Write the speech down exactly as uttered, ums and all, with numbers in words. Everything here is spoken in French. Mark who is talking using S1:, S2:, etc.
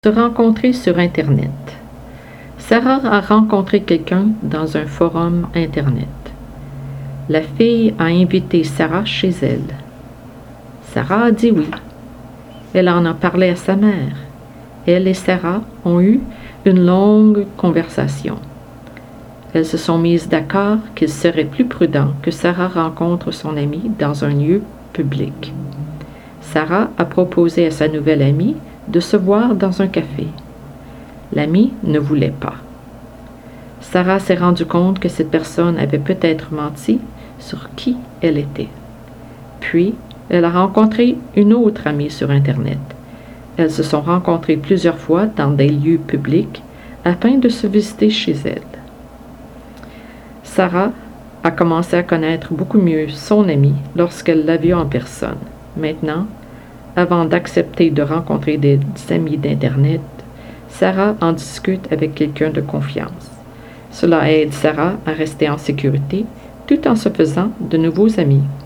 S1: Se rencontrer sur Internet. Sarah a rencontré quelqu'un dans un forum Internet. La fille a invité Sarah chez elle. Sarah a dit oui. Elle en a parlé à sa mère. Elle et Sarah ont eu une longue conversation. Elles se sont mises d'accord qu'il serait plus prudent que Sarah rencontre son amie dans un lieu public. Sarah a proposé à sa nouvelle amie de se voir dans un café. L'amie ne voulait pas. Sarah s'est rendue compte que cette personne avait peut-être menti sur qui elle était. Puis, elle a rencontré une autre amie sur Internet. Elles se sont rencontrées plusieurs fois dans des lieux publics afin de se visiter chez elle. Sarah a commencé à connaître beaucoup mieux son amie lorsqu'elle l'a vue en personne. Maintenant, avant d'accepter de rencontrer des amis d'Internet, Sarah en discute avec quelqu'un de confiance. Cela aide Sarah à rester en sécurité tout en se faisant de nouveaux amis.